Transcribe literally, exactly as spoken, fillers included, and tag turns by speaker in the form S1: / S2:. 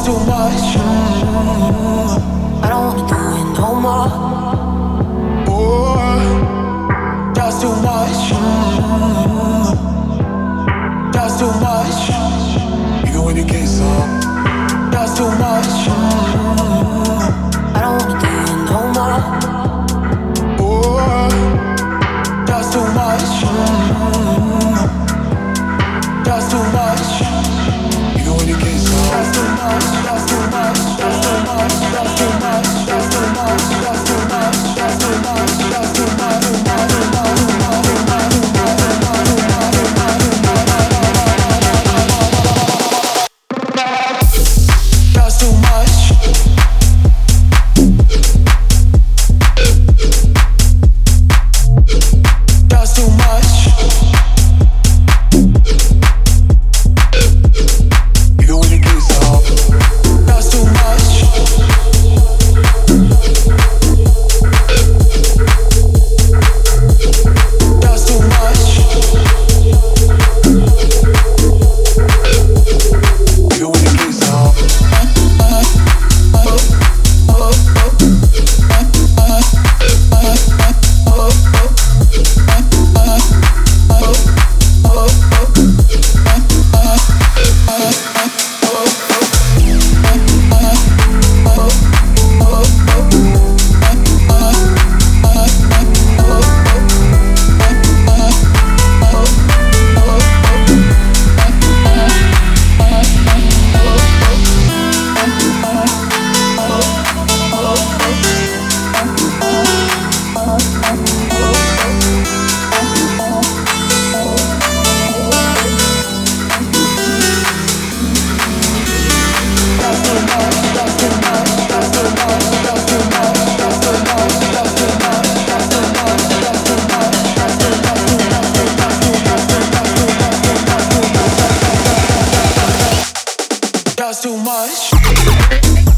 S1: too much. I don't wanna do it no more. Oh, that's too much. That's too much. Even when you can't stop. That's too much. I don't wanna do it no more. Oh, that's too much. That's too much. Even when you can't stop. That's too much. That's too much. That's too much. That's too much. That's too much. That's too much. That's too much. That's too much. Too much. Too much. Too much. Too much. Too much. Too much. Too much. Too much. Too much. That's too much. That's too much. Even when you can't stop. That's too much. That's too much. Even when you can't stop. That's too much.